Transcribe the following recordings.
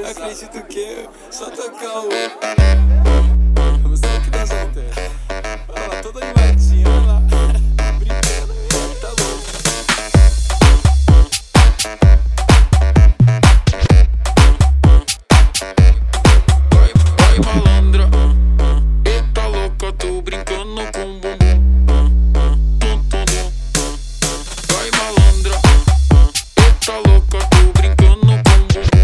não acredito que eu só tocar o... Você que dança no terra. Olha lá, toda animadinha, olha lá. Brincando mesmo, tá louco. Vai malandra, eita louca, tô brincando com bumbum. Vai malandra, eita louca, tô brincando com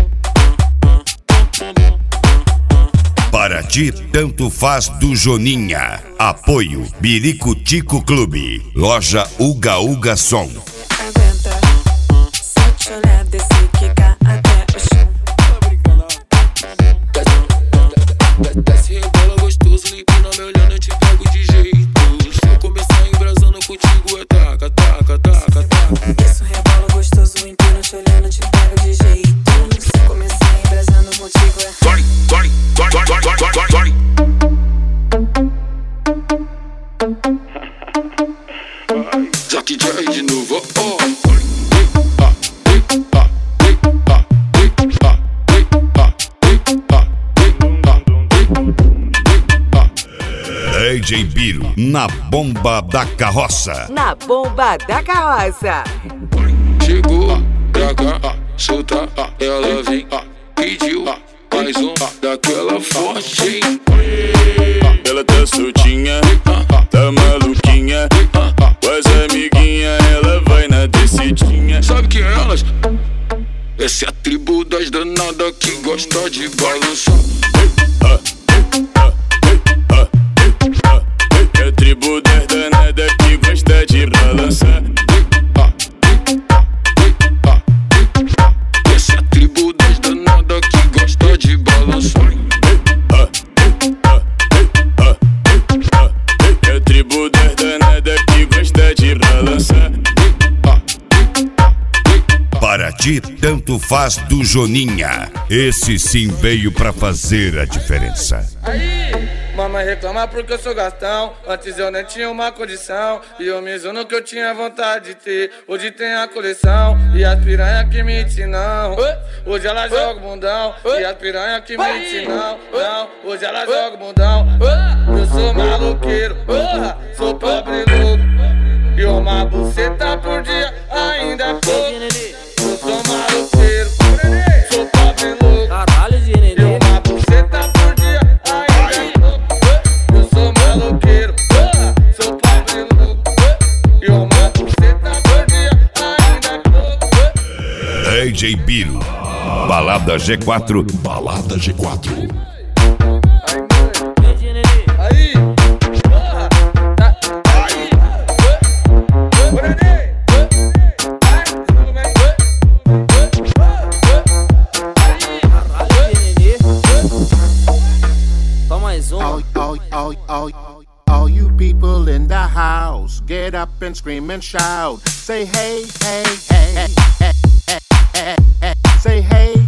bumbum. Para ti, tanto faz do Joninha. Apoio Biricutico Clube. Loja Uga Uga Som. Aguenta, só te olhar, descer, quicar até o chão. Desce, rebola gostoso, empina me olhando, eu te pego de jeito. Se eu começar embrasando contigo, é taca, taca, taca, taca. Isso rebola gostoso, empina te olhando, te pego de jeito. Se começar embrasando contigo é... Vai, vai, vai, vai, vai, vai, vai, vai. Jack J de novo, oh. DJ Biro na bomba da carroça. Na bomba da carroça. Chegou pra cá, solta, ela vem, pediu mais daquela forte, hein? Ela tá soltinha, tá maluquinha, com as amiguinhas ela vai na descidinha. Sabe que elas? Essa é a tribo das danadas que gosta de balançar. É a tribo das danadas que gosta de balançar. Essa é a tribo das danadas que gosta de balançar. É a tribo das danadas que gosta de balançar. Para ti, tanto faz do Joninha. Esse sim veio pra fazer a diferença. Aí, mamãe reclama porque eu sou gastão. Antes eu nem tinha uma condição. E eu me zono que eu tinha vontade de ter. Hoje tem a coleção e as piranha que me ensinam. Hoje ela joga o bundão e as piranha que me ensinam. Não, hoje ela joga o bundão. Eu sou maloqueiro, sou pobre louco. E uma buceta por dia ainda é pouco. Eu sou maloqueiro, sou pobre louco. Caralho, Ginelê. E uma buceta por dia ainda é pouco. Eu sou maloqueiro, sou pobre louco. E uma buceta por dia ainda é pouco. DJ Biro. Balada G4. Balada G4. Aí, porra, aí, Só mais um. All you people in the house, get up and scream and shout. Say hey, hey, hey, hey, hey, hey, hey, hey. Say hey,